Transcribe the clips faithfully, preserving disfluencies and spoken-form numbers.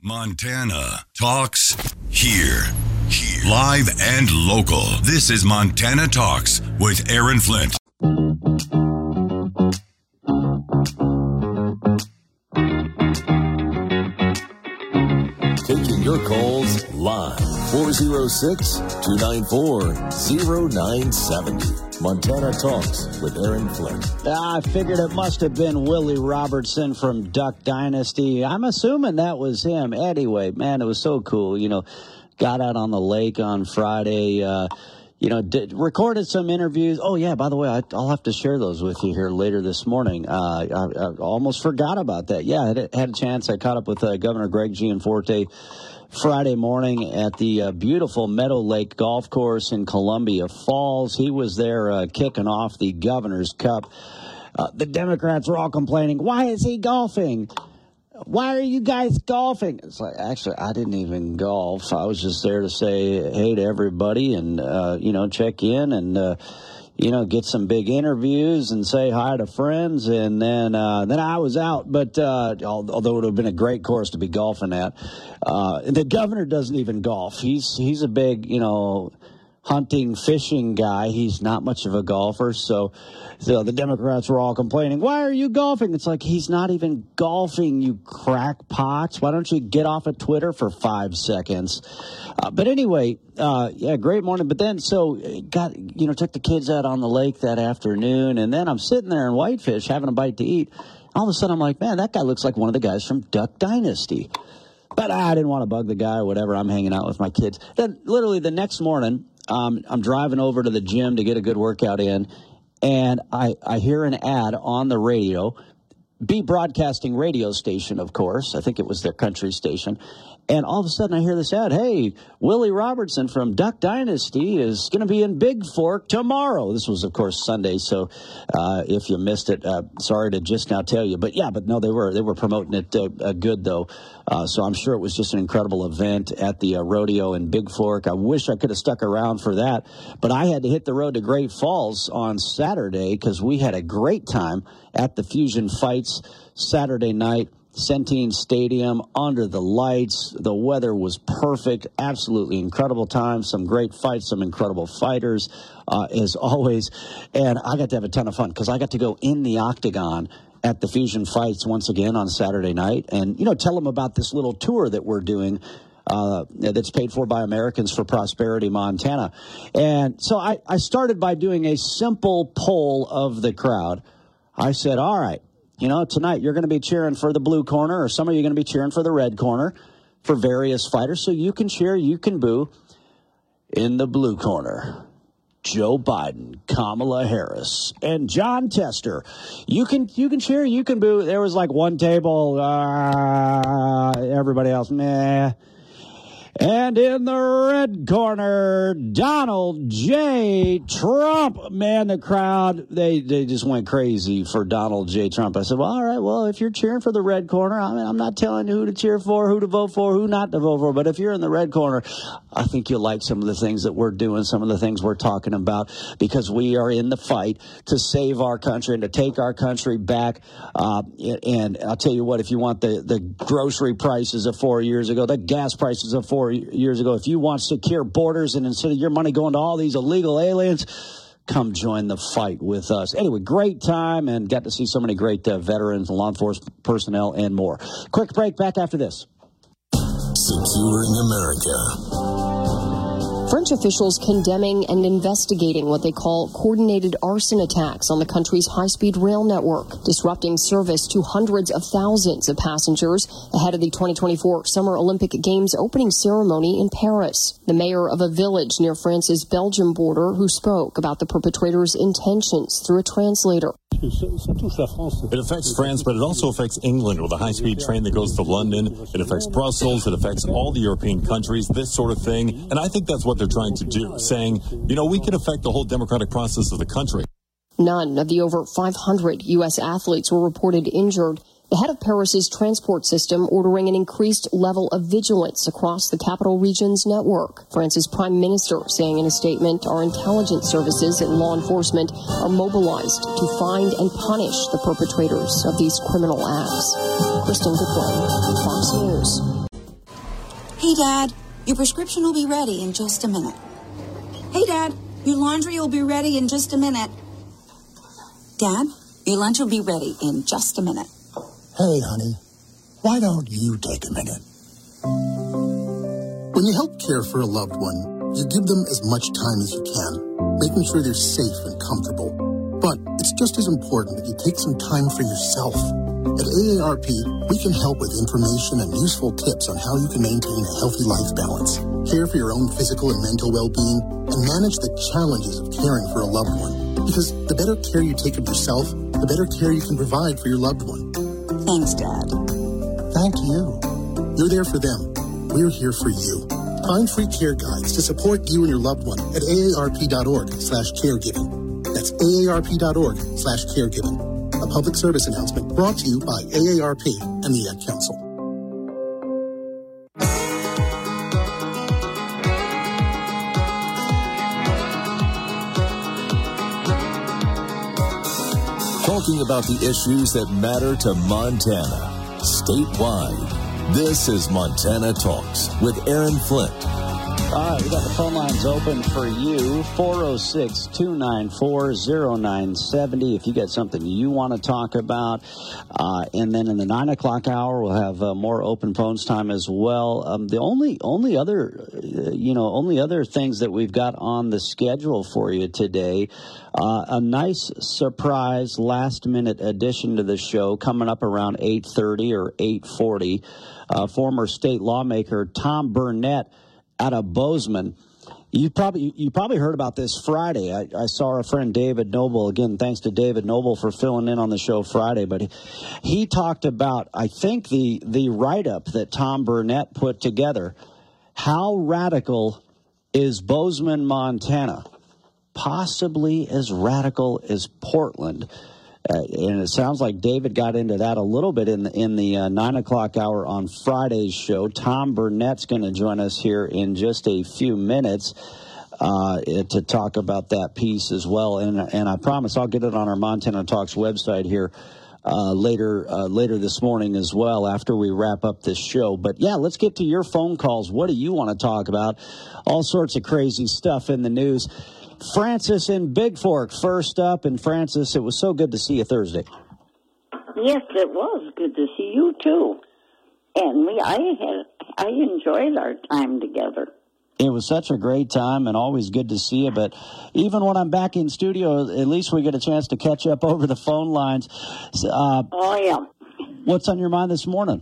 Montana Talks here. Here. Live and local. This is Montana Talks with Aaron Flint. Taking your calls live. four oh six, two nine four, oh nine seven oh. Montana Talks with Aaron Flint. I figured it must have been Willie Robertson from Duck Dynasty. I'm assuming that was him. Anyway, man, it was so cool. You know, got out on the lake on Friday. Uh, you know, did, recorded some interviews. Oh, yeah, by the way, I, I'll have to share those with you here later this morning. Uh, I, I almost forgot about that. Yeah, I had, had a chance. I caught up with uh, Governor Greg Gianforte Friday morning at the uh, beautiful Meadow Lake Golf Course in Columbia Falls. He was there uh, kicking off the Governor's Cup. Uh, the Democrats were all complaining, why is he golfing? Why are you guys golfing? It's like, actually, I didn't even golf. I was just there to say hey to everybody and, uh, you know, check in and, uh, you know, get some big interviews and say hi to friends. And then uh, then I was out. But uh, although it would have been a great course to be golfing at, uh, the governor doesn't even golf. He's he's a big, you know, hunting, fishing guy. He's not much of a golfer. So, so the Democrats were all complaining, why are you golfing? It's like, he's not even golfing, you crackpots. Why don't you get off of Twitter for five seconds? Uh, but anyway, uh, yeah, great morning. But then, so, got, you know, took the kids out on the lake that afternoon. And then I'm sitting there in Whitefish having a bite to eat. All of a sudden, I'm like, man, that guy looks like one of the guys from Duck Dynasty. But I didn't want to bug the guy or whatever. I'm hanging out with my kids. Then literally the next morning, Um, I'm driving over to the gym to get a good workout in, and I, I hear an ad on the radio, B Broadcasting radio station, of course. I think it was their country station. And all of a sudden I hear this ad, hey, Willie Robertson from Duck Dynasty is going to be in Big Fork tomorrow. This was, of course, Sunday, so uh, if you missed it, uh, sorry to just now tell you. But, yeah, but no, they were they were promoting it uh, uh, good, though. Uh, so I'm sure it was just an incredible event at the uh, rodeo in Big Fork. I wish I could have stuck around for that. But I had to hit the road to Great Falls on Saturday because we had a great time at the Fusion Fights Saturday night. Centene Stadium, under the lights. The weather was perfect. Absolutely incredible time. Some great fights, some incredible fighters, uh, as always. And I got to have a ton of fun because I got to go in the octagon at the Fusion Fights once again on Saturday night and, you know, tell them about this little tour that we're doing uh, that's paid for by Americans for Prosperity Montana. And so I, I started by doing a simple poll of the crowd. I said, all right, you know, tonight you're going to be cheering for the blue corner, or some of you are going to be cheering for the red corner for various fighters. So you can cheer, you can boo. In the blue corner, Joe Biden, Kamala Harris, and John Tester. You can you can cheer, you can boo. There was like one table, uh, everybody else, meh. And in the red corner, Donald J. Trump. Man, the crowd, they, they just went crazy for Donald J. Trump. I said, well, all right, well, if you're cheering for the red corner, I mean, I'm not telling you who to cheer for, who to vote for, who not to vote for. But if you're in the red corner, I think you'll like some of the things that we're doing, some of the things we're talking about, because we are in the fight to save our country and to take our country back. Uh, and I'll tell you what, if you want the, the grocery prices of four years ago, the gas prices of four years ago, if you want secure borders and instead of your money going to all these illegal aliens, come join the fight with us. Anyway, great time and got to see so many great uh, veterans and law enforcement personnel and more. Quick break, back after this. Securing America. French officials condemning and investigating what they call coordinated arson attacks on the country's high-speed rail network, disrupting service to hundreds of thousands of passengers ahead of the twenty twenty-four Summer Olympic Games opening ceremony in Paris. The mayor of a village near France's Belgium border who spoke about the perpetrators' intentions through a translator. It affects France, but it also affects England with a high-speed train that goes to London. It affects Brussels. It affects all the European countries, this sort of thing. And I think that's what they're trying to do, saying, you know, we can affect the whole democratic process of the country. None of the over five hundred U S athletes were reported injured. The head of Paris's transport system ordering an increased level of vigilance across the capital region's network. France's prime minister saying in a statement, our intelligence services and law enforcement are mobilized to find and punish the perpetrators of these criminal acts. Kristen Goodwin, Fox News. Hey, Dad, your prescription will be ready in just a minute. Hey, Dad, your laundry will be ready in just a minute. Dad, your lunch will be ready in just a minute. Hey, honey, why don't you take a minute? When you help care for a loved one, you give them as much time as you can, making sure they're safe and comfortable. But it's just as important that you take some time for yourself. At A A R P, we can help with information and useful tips on how you can maintain a healthy life balance, care for your own physical and mental well-being, and manage the challenges of caring for a loved one. Because the better care you take of yourself, the better care you can provide for your loved one. Thanks, Dad. Thank you. You're there for them. We're here for you. Find free care guides to support you and your loved one at aarp.org slash caregiving. That's aarp.org slash caregiving. A public service announcement brought to you by A A R P and the Ad Council. Talking about the issues that matter to Montana, statewide. This is Montana Talks with Aaron Flint. All right, we got the phone lines open for you, four oh six, two nine four, oh nine seven oh if you got something you want to talk about. Uh, and then in the nine o'clock hour, we'll have uh, more open phones time as well. Um, the only only other, uh, you know, only other things that we've got on the schedule for you today, uh, a nice surprise last-minute addition to the show coming up around eight thirty or eight forty. Uh, former state lawmaker Tom Burnett out of Bozeman. You probably you probably heard about this Friday. I, I saw our friend David Noble, again, thanks to David Noble for filling in on the show Friday, but he, he talked about, I think, the, the write-up that Tom Burnett put together. How radical is Bozeman, Montana? Possibly as radical as Portland. Uh, and it sounds like David got into that a little bit in the, in the uh, nine o'clock hour on Friday's show. Tom Burnett's going to join us here in just a few minutes uh, to talk about that piece as well. And and I promise I'll get it on our Montana Talks website here uh, later uh, later this morning as well after we wrap up this show. But, yeah, let's get to your phone calls. What do you want to talk about? All sorts of crazy stuff in the news. Francis in Big Fork, first up. And, Francis, it was so good to see you Thursday. Yes, it was good to see you, too. And we, I had, I enjoyed our time together. It was such a great time and always good to see you. But even when I'm back in studio, at least we get a chance to catch up over the phone lines. Uh, oh, yeah. What's on your mind this morning?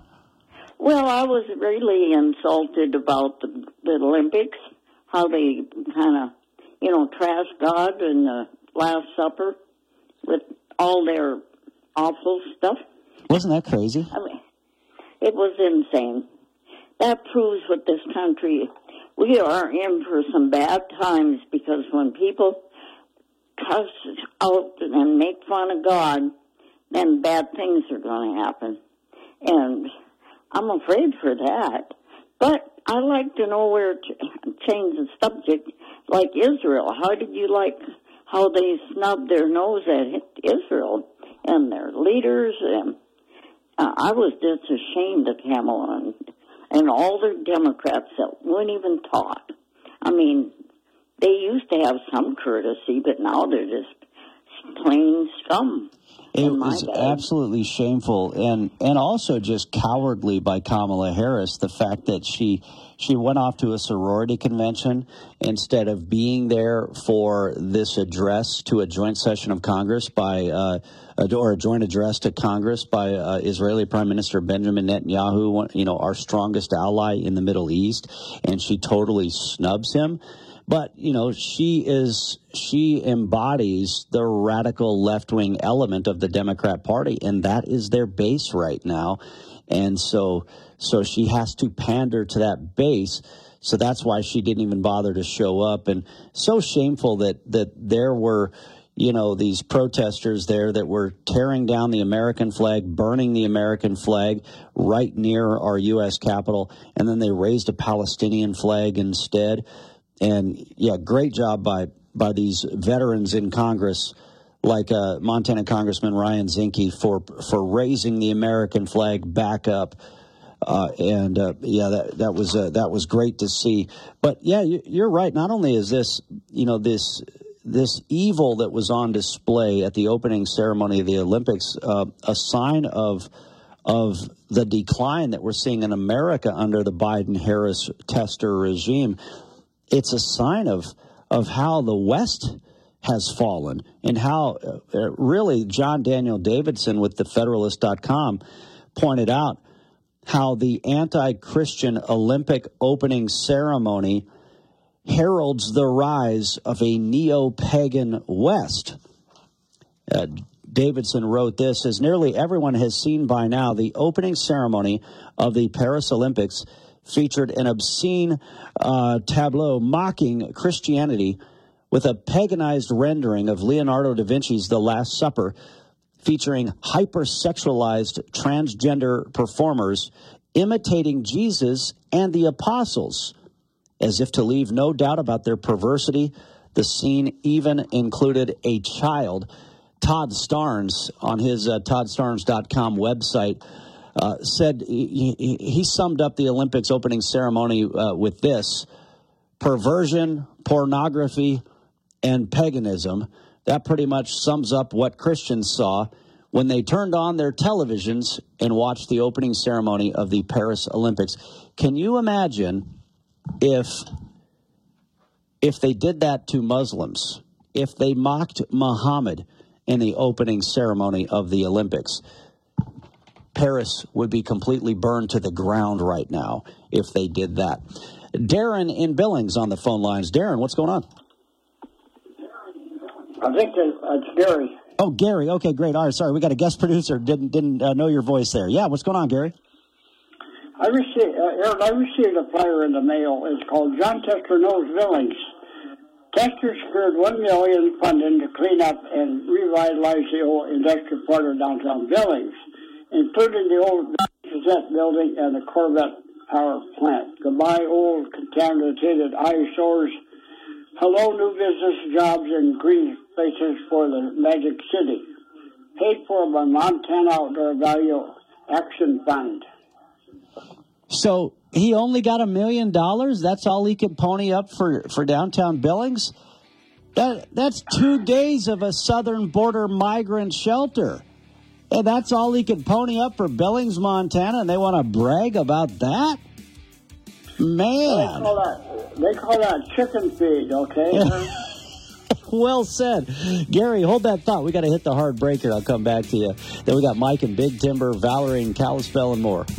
Well, I was really insulted about the, the Olympics, how they kind of, you know, trash God and the Last Supper with all their awful stuff. Wasn't that crazy? I mean, it was insane. That proves what this country, we are in for some bad times, because when people cuss out and make fun of God, then bad things are going to happen. And I'm afraid for that. But I like to know where to change the subject. Like Israel, how did you like how they snubbed their nose at Israel and their leaders? And uh, I was just ashamed of Kamala and, and all the Democrats that wouldn't even talk. I mean, they used to have some courtesy, but now they're just plain scum. It was absolutely shameful, and, and also just cowardly by Kamala Harris, the fact that she she went off to a sorority convention instead of being there for this address to a joint session of Congress by, uh, or a joint address to Congress by uh, Israeli Prime Minister Benjamin Netanyahu, you know, our strongest ally in the Middle East, and she totally snubs him. But, you know, she is she embodies the radical left-wing element of the Democrat Party, and that is their base right now. And so so she has to pander to that base. So that's why she didn't even bother to show up. And so shameful that, that there were, you know, these protesters there that were tearing down the American flag, burning the American flag right near our U S Capitol, and then they raised a Palestinian flag instead. And, yeah, great job by, by these veterans in Congress, like uh, Montana Congressman Ryan Zinke, for for raising the American flag back up Uh, and uh, yeah, that that was uh, that was great to see. But yeah, you, you're right. Not only is this, you know, this this evil that was on display at the opening ceremony of the Olympics, uh, a sign of of the decline that we're seeing in America under the Biden-Harris tester regime. It's a sign of of how the West has fallen, and how uh, really John Daniel Davidson with the Federalist dot com pointed out how the anti-Christian Olympic opening ceremony heralds the rise of a neo-pagan West. Uh, Davidson wrote this, as nearly everyone has seen by now, the opening ceremony of the Paris Olympics featured an obscene uh, tableau mocking Christianity with a paganized rendering of Leonardo da Vinci's The Last Supper, featuring hypersexualized transgender performers imitating Jesus and the apostles. As if to leave no doubt about their perversity, the scene even included a child. Todd Starnes, on his uh, Todd Starnes dot com website, uh, said he, he summed up the Olympics opening ceremony uh, with this: perversion, pornography, and paganism. That pretty much sums up what Christians saw when they turned on their televisions and watched the opening ceremony of the Paris Olympics. Can you imagine if if they did that to Muslims, if they mocked Muhammad in the opening ceremony of the Olympics? Paris would be completely burned to the ground right now if they did that. Darren in Billings on the phone lines. Darren, what's going on? I think it's Gary. Oh, Gary. Okay, great. All right, sorry, we got a guest producer. Didn't didn't uh, know your voice there. Yeah, what's going on, Gary? I received, uh, Aaron, I received a flyer in the mail. It's called John Tester Knows Billings. Tester secured one million dollars funding to clean up and revitalize the old industrial part of downtown Billings, including the old Gazette building and the Corvette power plant. Goodbye, old contaminated eyesores. Hello, new business jobs and green spaces for the Magic City. Paid for by Montana Outdoor Value Action Fund. So he only got a million dollars? That's all he could pony up for, for downtown Billings? That That's two days of a southern border migrant shelter. And that's all he could pony up for Billings, Montana, and they want to brag about that? Man. They call that, they call that chicken feed, okay? Well said. Gary, hold that thought. We got to hit the hard breaker. I'll come back to you. Then we got Mike in Big Timber, Valerie in Kalispell, and more.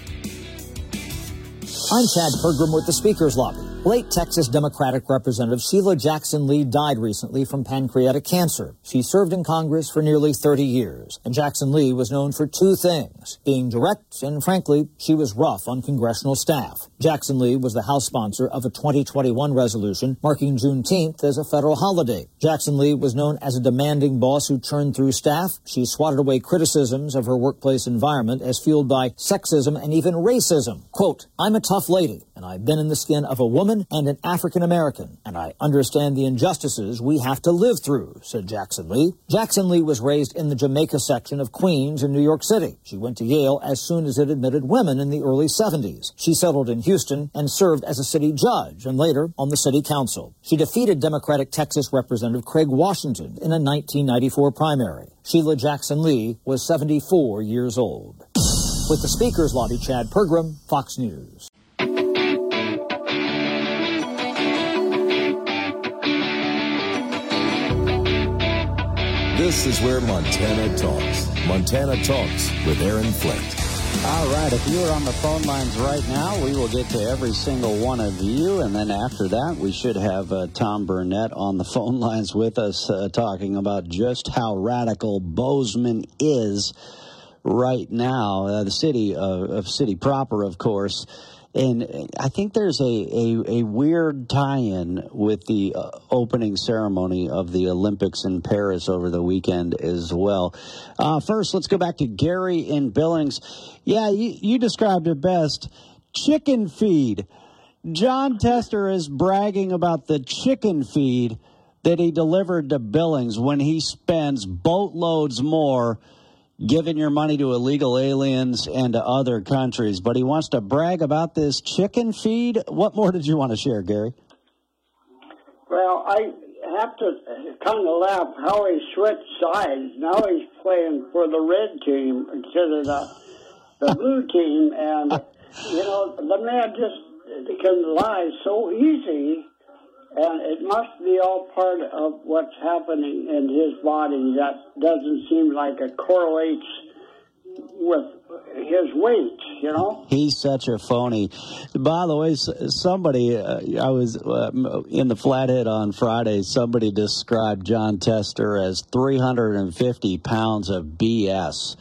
I'm Chad Pergram with the Speaker's Lobby. Late Texas Democratic Representative Sheila Jackson Lee died recently from pancreatic cancer. She served in Congress for nearly thirty years, and Jackson Lee was known for two things: being direct, and frankly, she was rough on congressional staff. Jackson Lee was the House sponsor of a twenty twenty-one resolution marking Juneteenth as a federal holiday. Jackson Lee was known as a demanding boss who churned through staff. She swatted away criticisms of her workplace environment as fueled by sexism and even racism. Quote, "I'm a tough lady, and I've been in the skin of a woman and an African American, and I understand the injustices we have to live through," said Jackson Lee. Jackson Lee was raised in the Jamaica section of Queens in New York City. She went to Yale as soon as it admitted women in the early seventies. She settled in Houston and served as a city judge and later on the city council. She defeated Democratic Texas Representative Craig Washington in a nineteen ninety-four primary. Sheila Jackson Lee was seventy-four years old. With the Speaker's Lobby, Chad Pergram, Fox News. This is where Montana talks. Montana Talks with Aaron Flint. All right, if you are on the phone lines right now, we will get to every single one of you. And then after that, we should have uh, Tom Burnett on the phone lines with us uh, talking about just how radical Bozeman is right now. Uh, the city of, of city proper, of course. And I think there's a, a, a weird tie-in with the uh, opening ceremony of the Olympics in Paris over the weekend as well. Uh, first, let's go back to Gary in Billings. Yeah, you, you described it best. Chicken feed. John Tester is bragging about the chicken feed that he delivered to Billings when he spends boatloads more giving your money to illegal aliens and to other countries. But he wants to brag about this chicken feed. What more did you want to share, Gary? Well, I have to kind of laugh how he switched sides. Now he's playing for the red team instead of the, the blue team. And, you know, the man just can lie so easy. And it must be all part of what's happening in his body that doesn't seem like it correlates with his weight, you know? He's such a phony. By the way, somebody, uh, I was uh, in the Flathead on Friday, somebody described Jon Tester as three hundred fifty pounds of B S.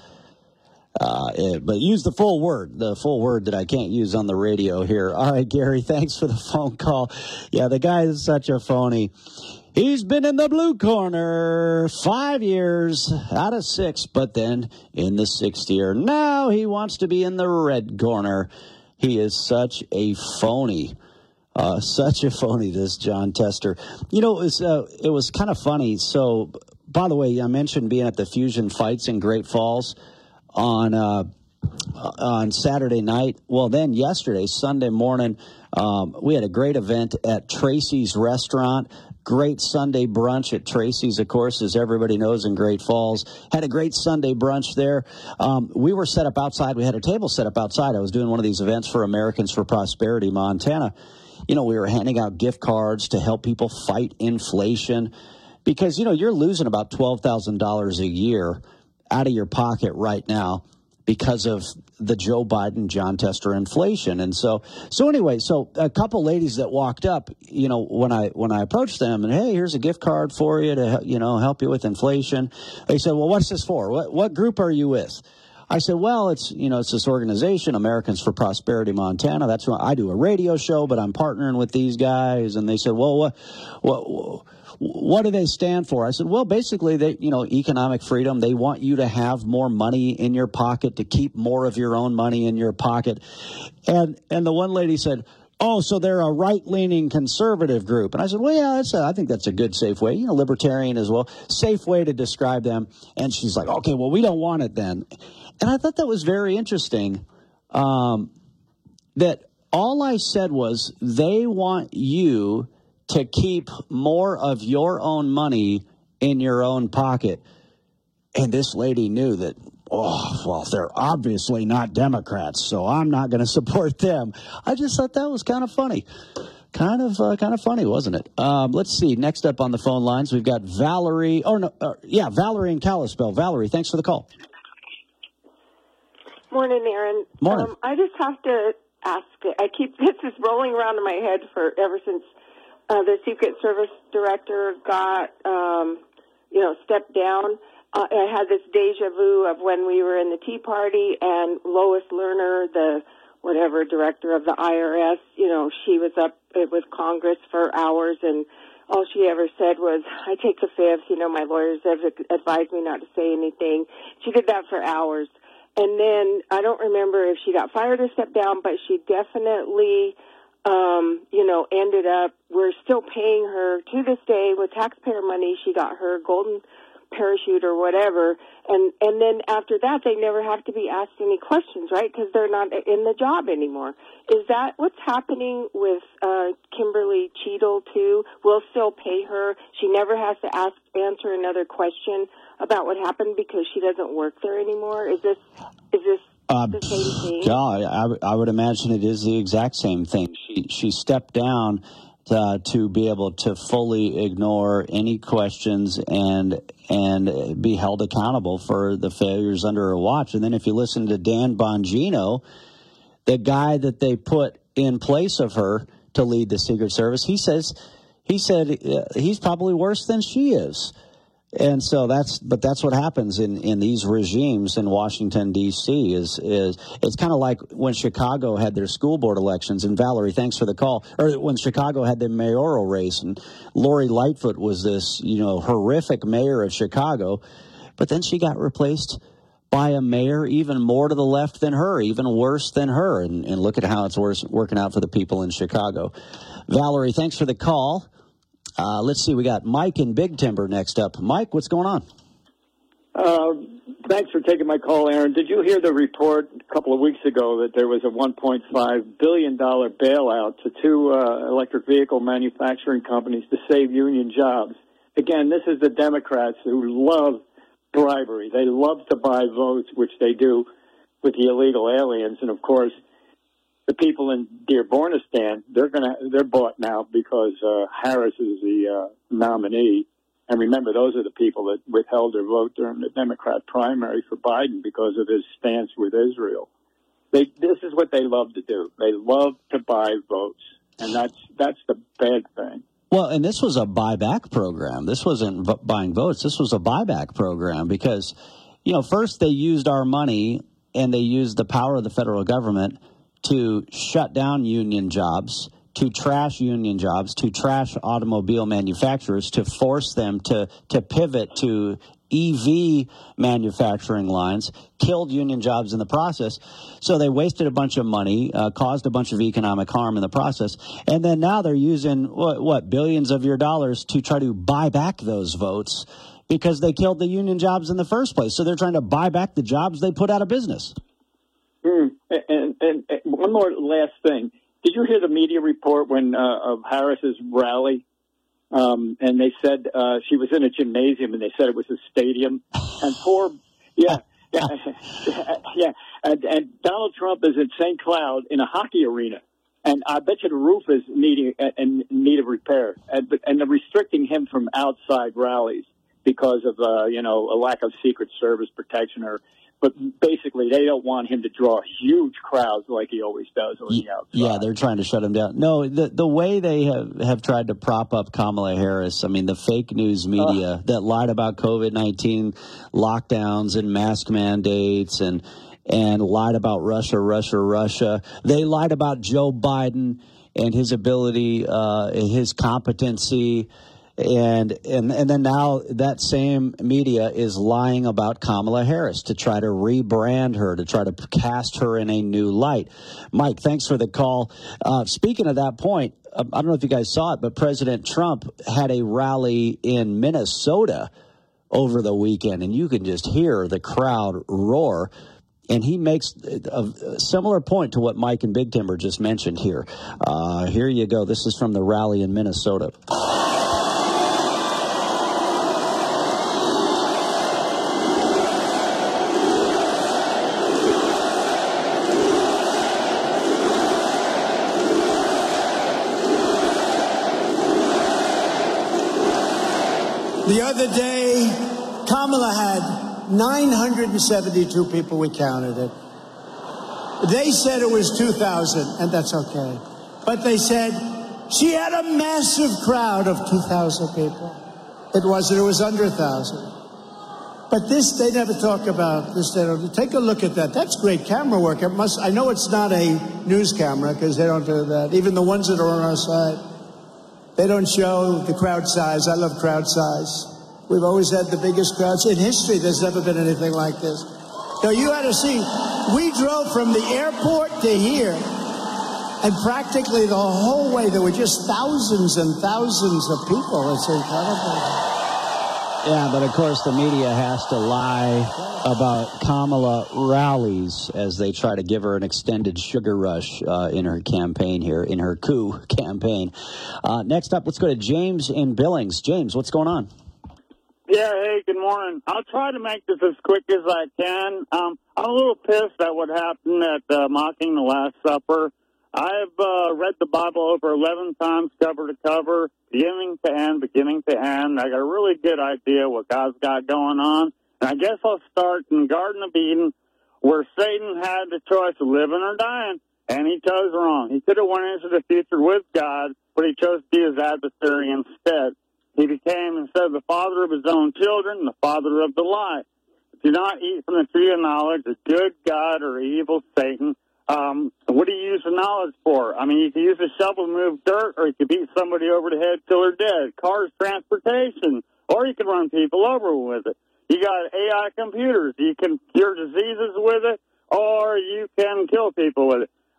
Uh, it, but use the full word, the full word that I can't use on the radio here. All right, Gary, thanks for the phone call. Yeah, the guy is such a phony. He's been in the blue corner five years out of six, but then in the sixth year, now he wants to be in the red corner. He is such a phony. Uh, such a phony, this Jon Tester. You know, it was, uh, it was kind of funny. So, by the way, I mentioned being at the Fusion Fights in Great Falls on uh, on Saturday night. Well, then yesterday, Sunday morning, um, we had a great event at Tracy's Restaurant. Great Sunday brunch at Tracy's, of course, as everybody knows, in Great Falls. Had a great Sunday brunch there. Um, we were set up outside. We had a table set up outside. I was doing one of these events for Americans for Prosperity, Montana. You know, we were handing out gift cards to help people fight inflation because, you know, you're losing about twelve thousand dollars a year out of your pocket right now because of the Joe Biden, Jon Tester inflation. And so, so anyway, so a couple ladies that walked up, you know, when I, when I approached them and, hey, here's a gift card for you to, you know, help you with inflation. They said, well, what's this for? What, what group are you with? I said, well, it's, you know, it's this organization, Americans for Prosperity, Montana. That's what I do, a radio show, but I'm partnering with these guys. And they said, well, what, what, what do they stand for? I said, well, basically, they, you know, economic freedom. They want you to have more money in your pocket, to keep more of your own money in your pocket. And and the one lady said, oh, so they're a right-leaning conservative group. And I said, well, yeah, that's a, I think that's a good, safe way, you know, libertarian as well, safe way to describe them. And she's like, okay, well, we don't want it then. And I thought that was very interesting, um, that all I said was they want you to keep more of your own money in your own pocket. And this lady knew that, oh, well, they're obviously not Democrats, so I'm not going to support them. I just thought that was kind of funny. Kind of uh, kind of funny, wasn't it? Um, let's see. Next up on the phone lines, we've got Valerie. Oh, no. Uh, yeah, Valerie in Kalispell. Valerie, thanks for the call. Morning, Aaron. Morning. Um, I just have to ask, I keep, this is rolling around in my head for ever since Uh, the Secret Service director got, um, you know, stepped down. Uh, I had this deja vu of when we were in the Tea Party and Lois Lerner, the whatever director of the I R S, you know, she was up with Congress for hours, and all she ever said was, I take the fifth, you know, my lawyers have advised me not to say anything. She did that for hours. And then I don't remember if she got fired or stepped down, but she definitely... Um, you know, ended up, we're still paying her to this day with taxpayer money. She got her golden parachute or whatever. And, and then after that, they never have to be asked any questions, right? Because they're not in the job anymore. Is that what's happening with, uh, Kimberly Cheadle too? We'll still pay her. She never has to ask, answer another question about what happened because she doesn't work there anymore. Is this, is this, Uh, the same thing? yeah, I, I would imagine it is the exact same thing. She she stepped down to, to be able to fully ignore any questions and and be held accountable for the failures under her watch. And then if you listen to Dan Bongino, the guy that they put in place of her to lead the Secret Service, he says he said uh, he's probably worse than she is. And so that's, but that's what happens in, in these regimes in Washington, D C is, is it's kind of like when Chicago had their school board elections. And Valerie, thanks for the call. Or when Chicago had the mayoral race and Lori Lightfoot was this, you know, horrific mayor of Chicago. But then she got replaced by a mayor even more to the left than her, even worse than her. And, and look at how it's worse, working out for the people in Chicago. Valerie, thanks for the call. Uh, let's see, we got Mike in Big Timber next up. Mike, what's going on? Uh, Thanks for taking my call, Aaron. Did you hear the report a couple of weeks ago that there was a one point five billion dollars bailout to two uh, electric vehicle manufacturing companies to save union jobs? Again, this is the Democrats who love bribery. They love to buy votes, which they do with the illegal aliens. And, of course, the people in Dearbornistan, they're gonna they're bought now because uh, Harris is the uh, nominee. And remember, those are the people that withheld their vote during the Democrat primary for Biden because of his stance with Israel. They, this is what they love to do. They love to buy votes, and that's that's the bad thing. Well, and this was a buyback program. This wasn't v- buying votes. This was a buyback program because, you know, first they used our money and they used the power of the federal government to shut down union jobs, to trash union jobs, to trash automobile manufacturers, to force them to, to pivot to E V manufacturing lines, killed union jobs in the process. So they wasted a bunch of money, uh, caused a bunch of economic harm in the process. And then now they're using, what, what, billions of your dollars to try to buy back those votes because they killed the union jobs in the first place. So they're trying to buy back the jobs they put out of business. Mm. And, and, and one more last thing. Did you hear the media report when uh, of Harris's rally? Um, and they said uh, she was in a gymnasium, and they said it was a stadium. And poor, yeah, yeah, yeah. And, and Donald Trump is in Saint Cloud in a hockey arena, and I bet you the roof is needing in need of repair. And, and they're restricting him from outside rallies because of uh, you know a lack of Secret Service protection or. But basically, they don't want him to draw huge crowds like he always does on the outside. Yeah, they're trying to shut him down. No, the the way they have, have tried to prop up Kamala Harris, I mean, the fake news media uh, that lied about COVID nineteen lockdowns and mask mandates and and lied about Russia, Russia, Russia. They lied about Joe Biden and his ability, uh, his competency. And, and and then now that same media is lying about Kamala Harris to try to rebrand her, to try to cast her in a new light. Mike, thanks for the call. Uh, speaking of that point, I don't know if you guys saw it, but President Trump had a rally in Minnesota over the weekend, and you can just hear the crowd roar. And he makes a similar point to what Mike and Big Timber just mentioned here. Uh, here you go. This is from the rally in Minnesota. The other day, Kamala had nine hundred seventy-two people, we counted it. They said it was two thousand, and that's okay. But they said she had a massive crowd of two thousand people. It wasn't, it was under one thousand. But this, they never talk about this. They don't, take a look at that. That's great camera work. It must, I know it's not a news camera because they don't do that. Even the ones that are on our side. They don't show the crowd size. I love crowd size. We've always had the biggest crowds. In history, there's never been anything like this. Now, you had to see, we drove from the airport to here, and practically the whole way, there were just thousands and thousands of people. It's incredible. Yeah, but of course, the media has to lie about Kamala rallies as they try to give her an extended sugar rush uh, in her campaign here, in her coup campaign. Uh, next up, let's go to James in Billings. James, what's going on? Yeah, hey, good morning. I'll try to make this as quick as I can. Um, I'm a little pissed at what happened at uh, mocking the Last Supper. I've uh, read the Bible over eleven times, cover to cover, beginning to end, beginning to end. I got a really good idea what God's got going on. And I guess I'll start in the Garden of Eden, where Satan had the choice of living or dying, and he chose wrong. He could have went into the future with God, but he chose to be his adversary instead. He became, instead of the father of his own children, the father of the lie. Do not eat from the tree of knowledge, a good God or evil Satan. Um, what do you use the knowledge for? I mean, you can use a shovel to move dirt, or you can beat somebody over the head till they're dead. Cars, transportation, or you can run people over with it. You got A I computers. You can cure diseases with it, or you can kill people with it.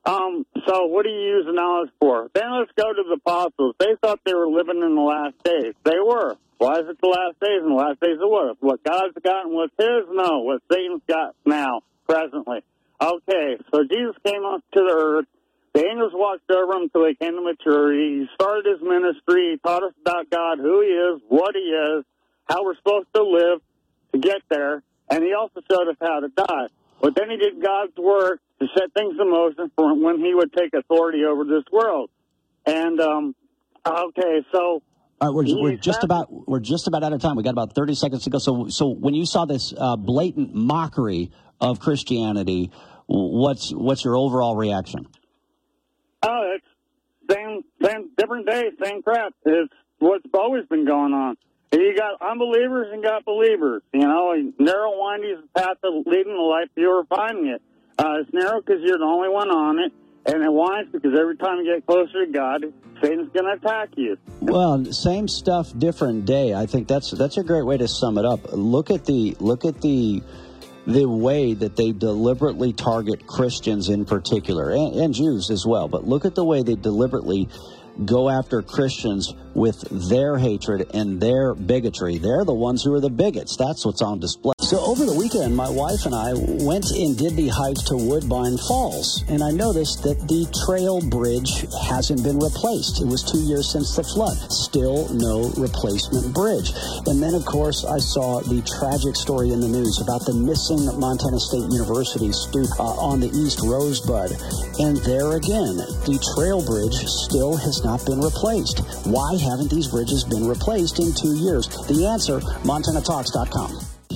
Um, so what are you using knowledge for? Then let's go to the apostles. They thought they were living in the last days. They were. Why is it the last days? And the last days of what? What God's got and what's his? No. What Satan's got now, presently. Okay, so Jesus came up to the earth. The angels watched over him until he came to maturity. He started his ministry. He taught us about God, who he is, what he is, how we're supposed to live to get there. And he also showed us how to die. But then he did God's work to set things in motion for when he would take authority over this world. And, um, okay, so... All right, we're, we're just about we're just about out of time. We got about thirty seconds to go. So, so when you saw this uh, blatant mockery of Christianity, what's what's your overall reaction? Oh, it's same, same, different day, same crap. It's what's always been going on. You got unbelievers and got believers. You know, narrow, windy is the path of leading the life. You're finding it. Uh, it's narrow because you're the only one on it, and it winds because every time you get closer to God, Satan's going to attack you. Well, same stuff, different day. I think that's that's a great way to sum it up. Look at the look at the the way that they deliberately target Christians in particular, and, and Jews as well. But look at the way they deliberately go after Christians with their hatred and their bigotry. They're the ones who are the bigots. That's what's on display. So over the weekend, my wife and I went and did the hike to Woodbine Falls, and I noticed that the trail bridge hasn't been replaced. It was two years since the flood. Still no replacement bridge. And then, of course, I saw the tragic story in the news about the missing Montana State University student uh, on the East Rosebud. And there again, the trail bridge still has not been replaced. Why haven't these bridges been replaced in two years? The answer, Montana Talks dot com.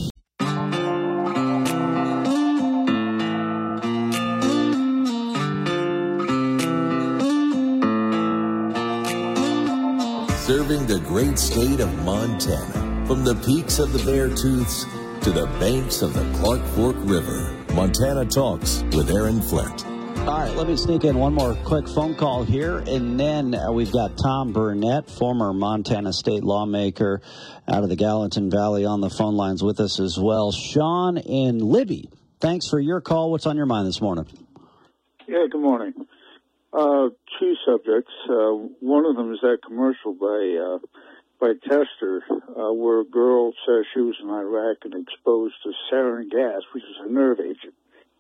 Serving the great state of Montana, from the peaks of the Beartooths to the banks of the Clark Fork River. Montana Talks with Aaron Flint. All right, let me sneak in one more quick phone call here, and then uh, we've got Tom Burnett, former Montana state lawmaker out of the Gallatin Valley, on the phone lines with us as well. Sean and Libby, thanks for your call. What's on your mind this morning? Yeah, good morning. Uh, two subjects. Uh, one of them is that commercial by uh, by Tester, uh, where a girl says she was in Iraq and exposed to sarin gas, which is a nerve agent.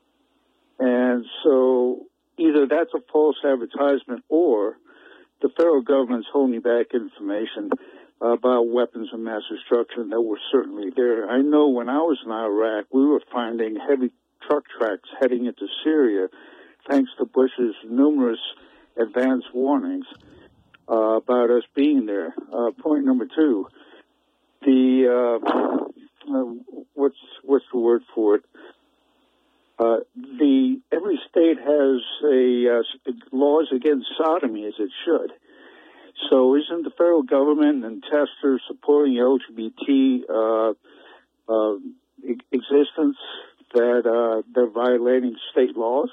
And so either that's a false advertisement or the federal government's holding back information about weapons of mass destruction that were certainly there. I know when I was in Iraq, we were finding heavy truck tracks heading into Syria, thanks to Bush's numerous advance warnings uh, about us being there. Uh, point number two, the uh, uh, what's what's the word for it? Uh, the every state has a uh, laws against sodomy, as it should. So, isn't the federal government and Tester supporting L G B T uh, uh, existence that uh, they're violating state laws?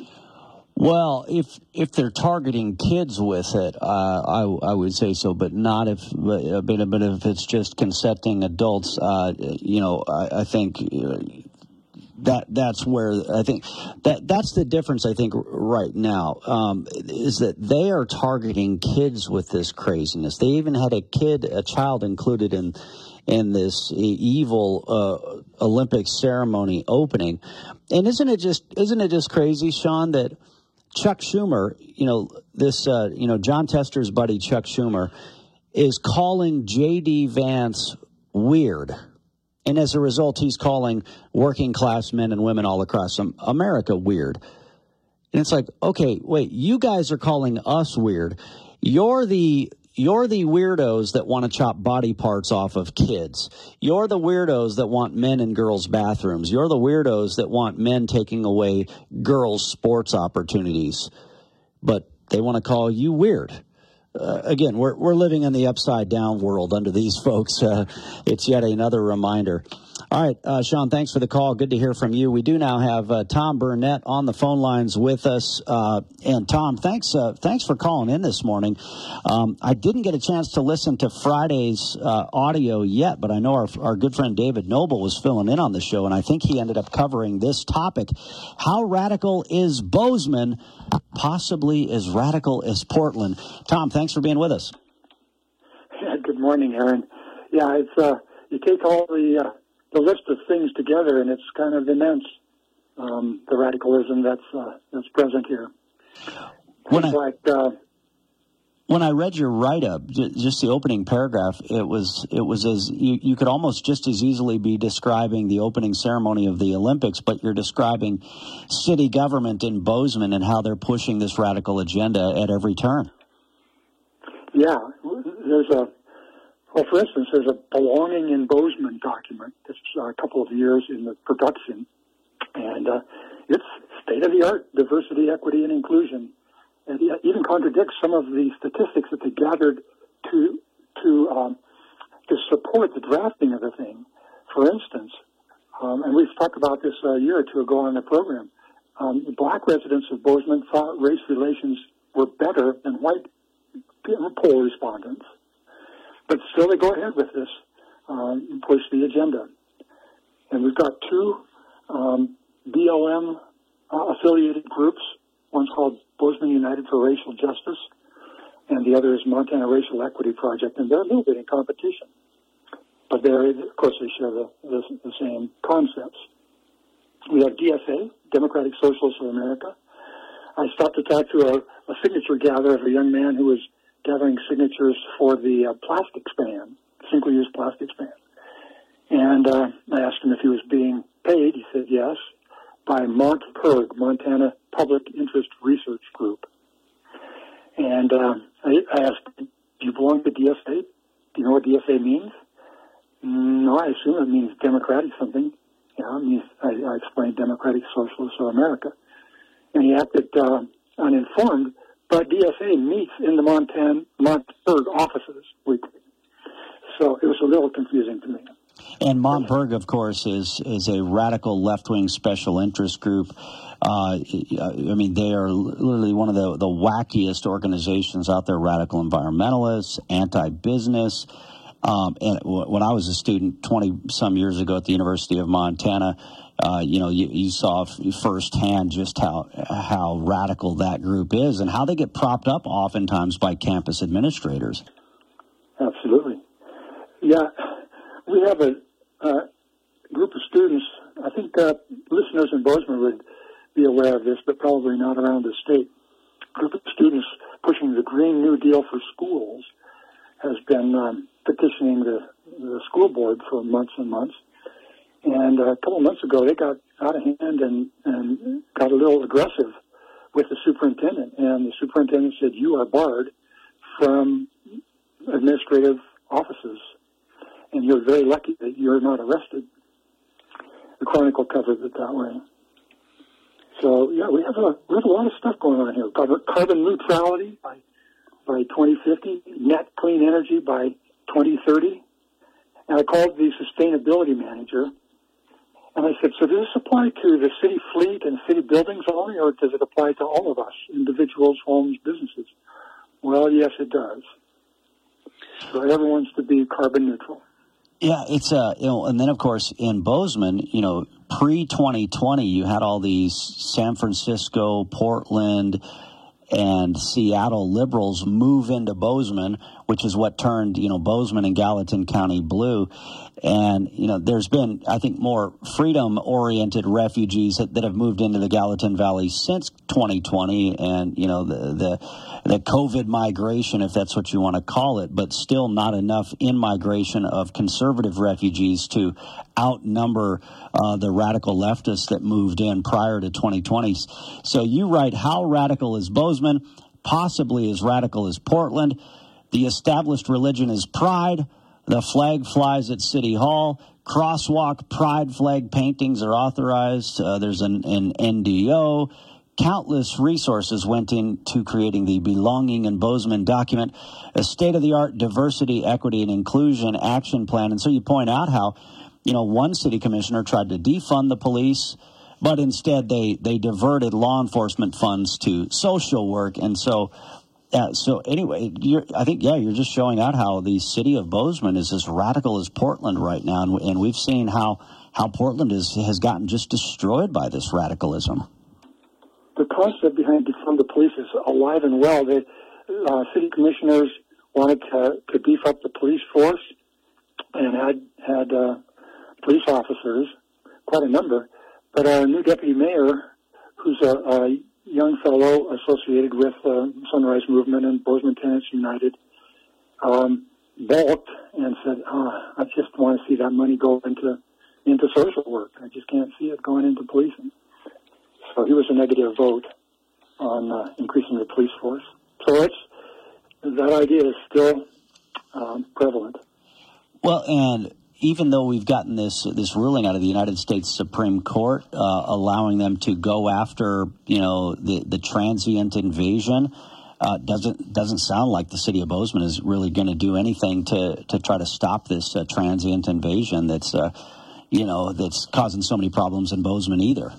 Well, if if they're targeting kids with it, uh, I I would say so, but not if but, but if it's just consenting adults. Uh, you know, I, I think. Uh, That that's where I think that that's the difference. I think right now um, is that they are targeting kids with this craziness. They even had a kid, a child included in in this evil uh, Olympic ceremony opening. And isn't it just isn't it just crazy, Sean, that Chuck Schumer, you know, this uh, you know John Tester's buddy Chuck Schumer, is calling J D Vance weird. And as a result, he's calling working class men and women all across America weird. And it's like, okay, wait, you guys are calling us weird. You're the you're the weirdos that want to chop body parts off of kids. You're the weirdos that want men in girls' bathrooms. You're the weirdos that want men taking away girls' sports opportunities. But they want to call you weird. Uh, again, we're we're living in the upside down world under these folks. Uh, it's yet another reminder. All right, uh, Sean, thanks for the call. Good to hear from you. We do now have uh, Tom Burnett on the phone lines with us. Uh, and, Tom, thanks uh, thanks for calling in this morning. Um, I didn't get a chance to listen to Friday's uh, audio yet, but I know our, our good friend David Noble was filling in on the show, and I think he ended up covering this topic. How radical is Bozeman? Possibly as radical as Portland. Tom, thanks for being with us. Yeah, good morning, Aaron. Yeah, it's uh, you take all the uh, the list of things together, and it's kind of immense. Um, the radicalism that's uh, that's present here. When I, like uh, when I read your write-up, j- just the opening paragraph, it was it was as you, you could almost just as easily be describing the opening ceremony of the Olympics, but you're describing city government in Bozeman and how they're pushing this radical agenda at every turn. Yeah, there's a, well, for instance, there's a Belonging in Bozeman document that's uh, a couple of years in the production, and uh, it's state-of-the-art diversity, equity, and inclusion, and it even contradicts some of the statistics that they gathered to to um, to support the drafting of the thing. For instance, um, and we've talked about this a year or two ago on the program, um, the black residents of Bozeman thought race relations were better than white poll respondents, but still they go ahead with this um, and push the agenda. And we've got two um, B L M uh, affiliated groups. One's called Bozeman United for Racial Justice, and the other is Montana Racial Equity Project, and they're a little bit in competition. But they're, of course, they share the, the, the same concepts. We have D S A, Democratic Socialists of America. I stopped to talk to a, a signature gatherer of a young man who was gathering signatures for the uh, plastics ban, single-use plastics ban. And uh, I asked him if he was being paid. He said yes, by MontPIRG, Montana Public Interest Research Group. And uh, I, I asked, do you belong to D S A? Do you know what D S A means? No, I assume it means democratic something. Yeah, it means, I, I explained Democratic Socialists of America. And he acted uh, uninformed, but D S A meets in the Montana MontPIRG offices weekly. So it was a little confusing to me. And MontPIRG, of course, is is a radical left-wing special interest group. Uh, I mean, they are literally one of the, the wackiest organizations out there, radical environmentalists, anti-business. Um, and when I was a student twenty-some years ago at the University of Montana, uh, you know, you, you saw firsthand just how how radical that group is and how they get propped up oftentimes by campus administrators. Absolutely. Yeah, we have a uh, group of students. I think uh, listeners in Bozeman would be aware of this, but probably not around the state. A group of students pushing the Green New Deal for schools has been um, petitioning the, the school board for months and months. And uh, a couple of months ago, they got out of hand and, and got a little aggressive with the superintendent. And the superintendent said, you are barred from administrative offices, and you're very lucky that you're not arrested. The Chronicle covers it that way. So, yeah, we have a, we have a lot of stuff going on here. Carbon neutrality by by twenty fifty, net clean energy by twenty thirty. And I called the sustainability manager, and I said, so does this apply to the city fleet and city buildings only, or does it apply to all of us, individuals, homes, businesses? Well, yes, it does. So everyone's to be carbon neutral. Yeah, it's uh, you know, and then of course in Bozeman, you know, pre twenty twenty, you had all these San Francisco, Portland, and Seattle liberals move into Bozeman, which is what turned, you know, Bozeman and Gallatin County blue. And, you know, there's been, I think, more freedom-oriented refugees that, that have moved into the Gallatin Valley since twenty twenty and, you know, the, the the COVID migration, if that's what you want to call it, but still not enough in-migration of conservative refugees to outnumber uh, the radical leftists that moved in prior to twenty twenty. So you write, how radical is Bozeman? Possibly as radical as Portland. The established religion is pride. The flag flies at City Hall. Crosswalk pride flag paintings are authorized. Uh, there's an, an N D O. Countless resources went into creating the Belonging in Bozeman document, a state-of-the-art diversity, equity, and inclusion action plan. And so you point out how you know, one city commissioner tried to defund the police, but instead they, they diverted law enforcement funds to social work. And so, uh, so anyway, you're, I think, yeah, you're just showing out how the city of Bozeman is as radical as Portland right now. And, and we've seen how, how Portland is, has gotten just destroyed by this radicalism. The concept behind defund the police is alive and well. The uh, city commissioners wanted to, to beef up the police force and had, had uh, police officers, quite a number. But our new deputy mayor, who's a, a young fellow associated with uh, Sunrise Movement and Bozeman Tenants United, um, balked and said, oh, I just want to see that money go into into social work. I just can't see it going into policing. So he was a negative vote on uh, increasing the police force. So it's, that idea is still um, prevalent. Well, and even though we've gotten this this ruling out of the United States Supreme Court uh, allowing them to go after, you know, the, the transient invasion, uh, doesn't doesn't sound like the city of Bozeman is really going to do anything to, to try to stop this uh, transient invasion that's, uh, you know, that's causing so many problems in Bozeman either.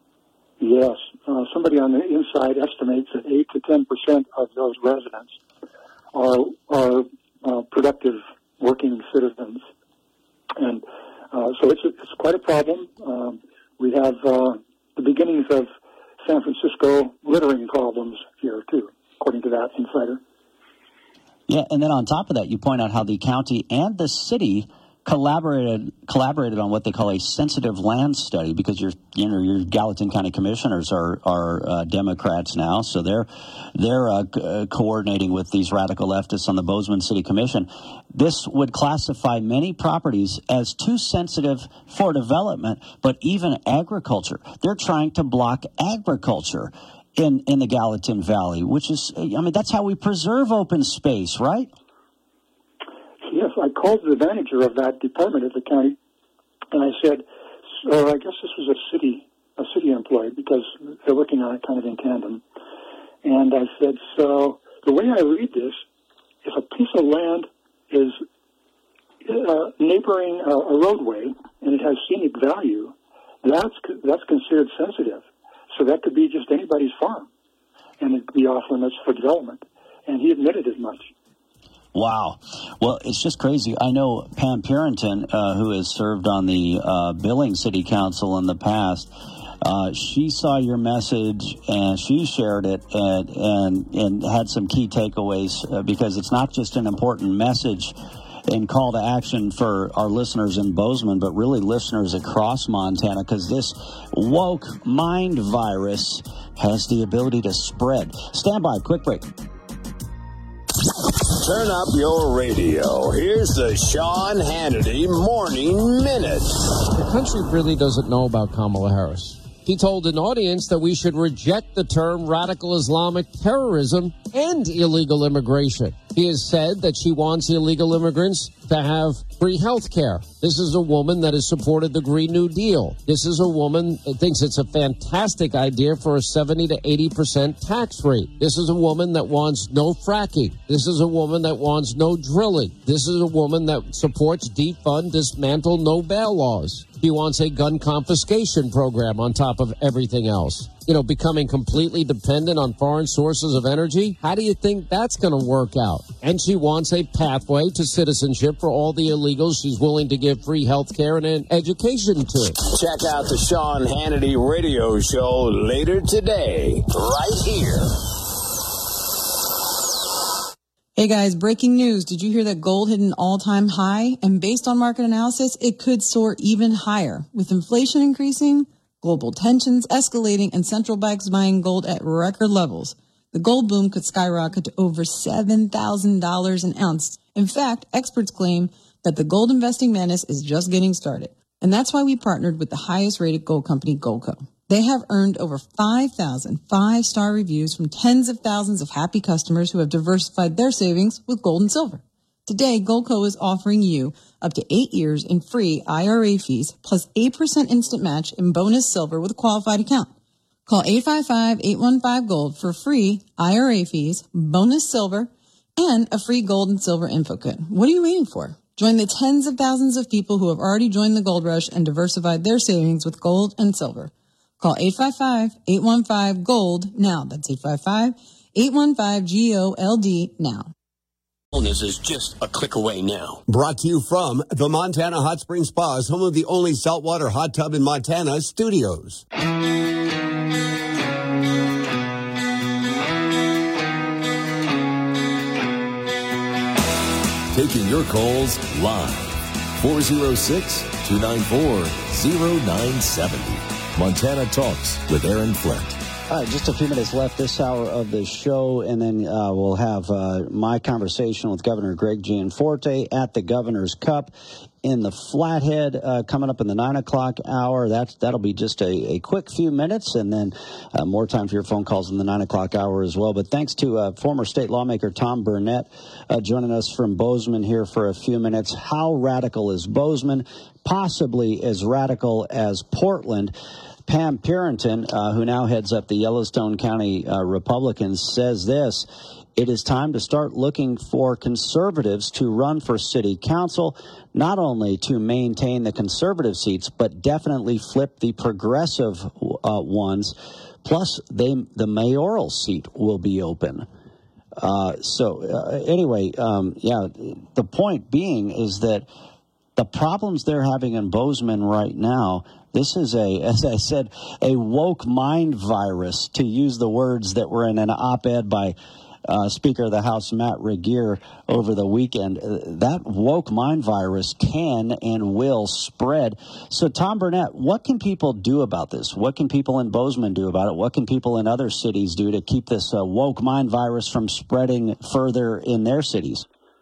Yes. Uh, somebody on the inside estimates that eight to ten percent of those residents are, are uh, productive working citizens. And uh, so it's, it's quite a problem. Um, we have uh, the beginnings of San Francisco littering problems here, too, according to that insider. Yeah, and then on top of that, you point out how the county and the city collaborated collaborated on what they call a sensitive land study, because your you know your Gallatin County commissioners are are uh, Democrats now, so they're they're uh, co- uh, coordinating with these radical leftists on the Bozeman City Commission. This would classify many properties as too sensitive for development, but even agriculture. They're trying to block agriculture in in the Gallatin Valley, which is, I mean, that's how we preserve open space, right? Yes, I called the manager of that department at the county, and I said, so I guess this was a city, a city employee, because they're working on it kind of in tandem. And I said, so the way I read this, if a piece of land is uh, neighboring a, a roadway and it has scenic value, that's that's considered sensitive. So that could be just anybody's farm, and it could be off limits for development. And he admitted as much. Wow. Well, it's just crazy. I know Pam Purinton, uh, who has served on the uh, Billings City Council in the past. Uh, she saw your message and she shared it and and, and had some key takeaways uh, because it's not just an important message and call to action for our listeners in Bozeman, but really listeners across Montana, because this woke mind virus has the ability to spread. Stand by. Quick break. Turn up your radio. Here's the Sean Hannity Morning Minute. The country really doesn't know about Kamala Harris. He told an audience that we should reject the term radical Islamic terrorism and illegal immigration. He has said that she wants illegal immigrants to have free health care. This is a woman that has supported the Green New Deal. This is a woman that thinks it's a fantastic idea for a seventy to eighty percent tax rate. This is a woman that wants no fracking. This is a woman that wants no drilling. This is a woman that supports defund, dismantle, no bail laws. He wants a gun confiscation program on top of everything else. You know, becoming completely dependent on foreign sources of energy. How do you think that's going to work out? And she wants a pathway to citizenship for all the illegals she's willing to give free health care and an education to. Check out the Sean Hannity radio show later today, right here. Hey guys, breaking news. Did you hear that gold hit an all-time high? And based on market analysis, it could soar even higher. With inflation increasing, global tensions escalating, and central banks buying gold at record levels, the gold boom could skyrocket to over seven thousand dollars an ounce. In fact, experts claim that the gold investing madness is just getting started. And that's why we partnered with the highest-rated gold company, Goldco. They have earned over five thousand five-star reviews from tens of thousands of happy customers who have diversified their savings with gold and silver. Today, Goldco is offering you up to eight years in free I R A fees plus eight percent instant match in bonus silver with a qualified account. Call eight five five, eight one five, GOLD for free I R A fees, bonus silver, and a free gold and silver info kit. What are you waiting for? Join the tens of thousands of people who have already joined the gold rush and diversified their savings with gold and silver. Call eight five five, eight one five, GOLD now. That's eight five five, eight one five, G O L D now. Wellness is just a click away now. Brought to you from the Montana Hot Spring Spas, home of the only saltwater hot tub in Montana, Studios. Taking your calls live. four oh six, two nine four, oh nine seven oh. Montana Talks with Aaron Flint. All right, just a few minutes left this hour of the show, and then uh, we'll have uh, my conversation with Governor Greg Gianforte at the Governor's Cup in the Flathead uh, coming up in the nine o'clock hour. That's, that'll be just a, a quick few minutes, and then uh, more time for your phone calls in the nine o'clock hour as well. But thanks to uh, former state lawmaker Tom Burnett uh, joining us from Bozeman here for a few minutes. How radical is Bozeman? Possibly as radical as Portland. Pam Purinton, uh, who now heads up the Yellowstone County uh, Republicans, says this: it is time to start looking for conservatives to run for city council, not only to maintain the conservative seats, but definitely flip the progressive uh, ones. Plus, they, the mayoral seat will be open. Uh, so uh, anyway, um, yeah, the point being is that the problems they're having in Bozeman right now, this is a, as I said, a woke mind virus, to use the words that were in an op-ed by uh, Speaker of the House Matt Regier over the weekend. Uh, that woke mind virus can and will spread. So, Tom Burnett, what can people do about this? What can people in Bozeman do about it? What can people in other cities do to keep this uh, woke mind virus from spreading further in their cities?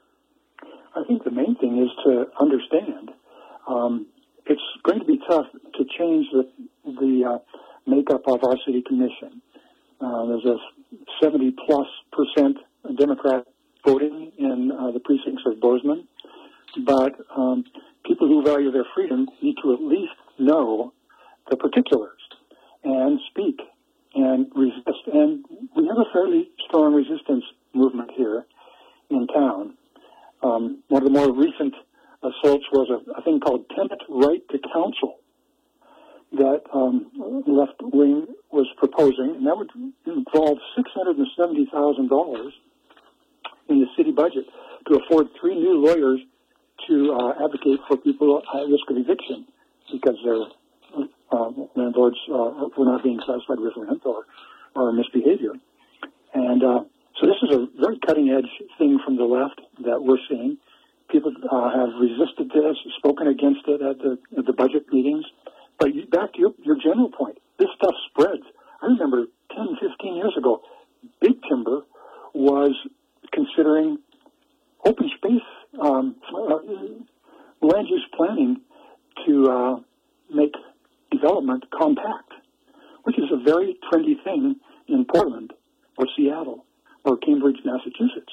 I think the main thing is to understand. Um, it's going to be tough to change the, the uh, makeup of our city commission. Uh, there's a seventy plus percent Democrat voting in uh, the precincts of Bozeman, but um, people who value their freedom need to at least know the particulars and speak and resist. And we have a fairly strong resistance movement here in town. Um, one of the more recent assaults was a, a thing called tenant right to counsel that um, left wing was proposing, and that would involve six hundred seventy thousand dollars in the city budget to afford three new lawyers to uh, advocate for people at risk of eviction because their uh, landlords uh, were not being satisfied with rent or, or misbehavior. And uh, so this is a very cutting-edge thing from the left that we're seeing. People uh, have resisted this, spoken against it at the, at the budget meetings. But back to your, your general point, this stuff spreads. I remember ten, fifteen years ago, Big Timber was considering open space um, uh, land use planning to uh, make development compact, which is a very trendy thing in Portland or Seattle or Cambridge, Massachusetts.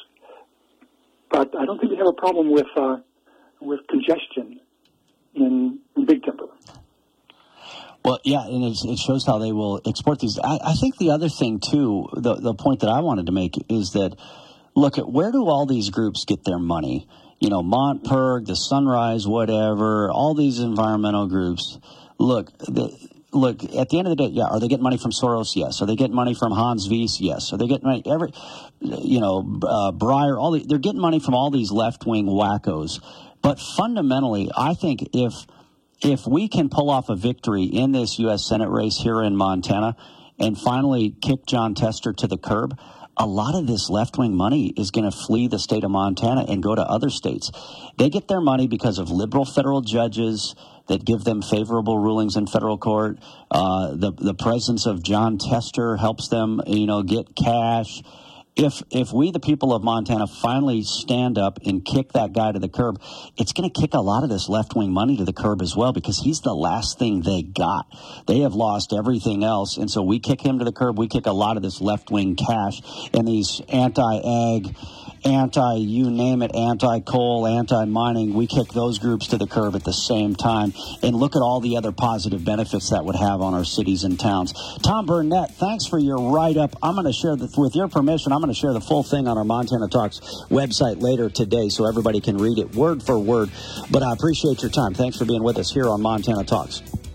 But I don't think we have a problem with uh, with congestion in, in Big Timber. Well, yeah, and it's, it shows how they will export these. I, I think the other thing, too, the, the point that I wanted to make is that, look, at where do all these groups get their money? You know, Montperg, the Sunrise, whatever, all these environmental groups. Look, the, look, at the end of the day, yeah, are they getting money from Soros? Yes. Are they getting money from Hans Wies? Yes. Are they getting money, every, you know, uh, Breyer, all the, they're getting money from all these left-wing wackos. But fundamentally, I think if... If we can pull off a victory in this U S Senate race here in Montana and finally kick Jon Tester to the curb, a lot of this left-wing money is going to flee the state of Montana and go to other states. They get their money because of liberal federal judges that give them favorable rulings in federal court. Uh, the the presence of Jon Tester helps them, you know, get cash. If if we, the people of Montana, finally stand up and kick that guy to the curb, it's going to kick a lot of this left-wing money to the curb as well, because he's the last thing they got. They have lost everything else, and so we kick him to the curb. We kick a lot of this left-wing cash and these anti-ag, anti, you name it, anti-coal, anti-mining. We kick those groups to the curb at the same time. And look at all the other positive benefits that would have on our cities and towns. Tom Burnett, thanks for your write-up. I'm going to share, the, with your permission, I'm going to share the full thing on our Montana Talks website later today so everybody can read it word for word. But I appreciate your time. Thanks for being with us here on Montana Talks.